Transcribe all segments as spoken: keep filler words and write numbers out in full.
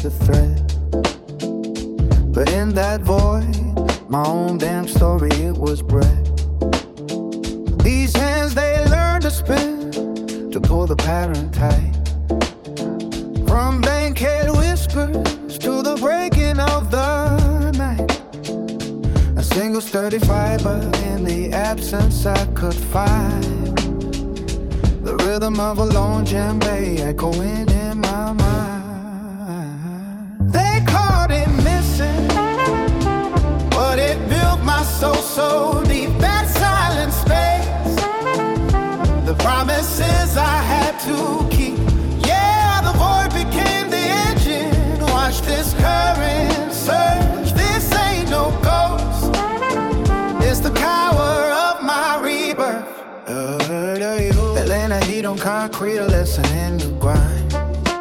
a threat. But in that void, my own damn story, it was bred. These hands, they learn to spin, to pull the pattern tight. From bankhead whispers to the breaking of the night. A single sturdy fiber in the absence I could find. The rhythm of a lone djembe echoing in my mind. They caught it missing, but it built my soul so deep. That silent space, the promises I had to keep. Yeah, the void became the engine. Watch this current surge. This ain't no ghost, it's the power of my rebirth. They laying the heat on concrete, a lesson in the grind.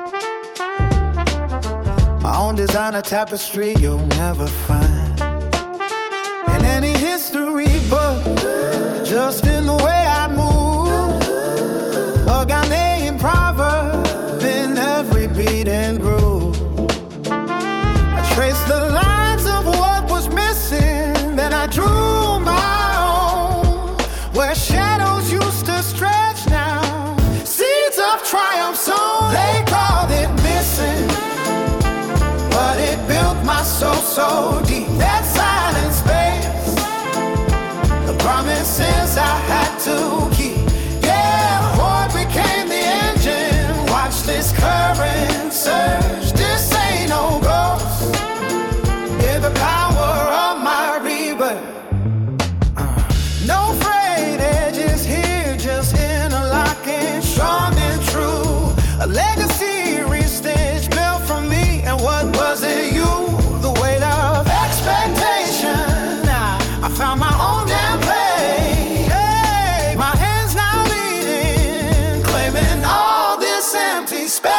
My own designer tapestry you'll never find in any history book, just in the way I move. A Ghanaian proverb in every beat and groove. I traced the lines of what was missing, then I drew my own. Where shadows used to stretch now, seeds of triumph sown. They called it missing, but it built my soul so deep. That silent space, the promises I had to keep. Yeah, the void became the engine. Watch this current surge. This ain't no ghost, yeah, the power of my rebirth. uh, No frayed edges here, just interlocking, strong and true. A legacy restitched, built from me. And what was it? You, the weight of expectation. Now I found my own damn place. Hey, my hands now leading, claiming all this empty space.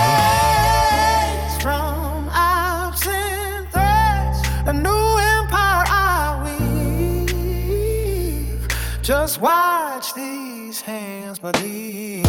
From absent threads, a new empire I weave. Just watch these hands believe.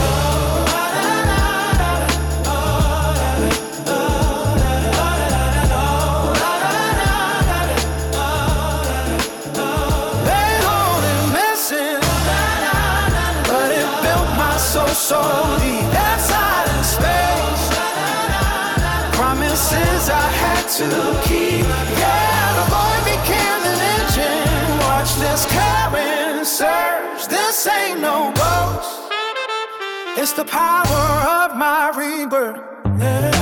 So deep, that silent space, promises I had to keep. Yeah, the void became an engine. Watch this current surge. This ain't no ghost, it's the power of my rebirth. Yeah.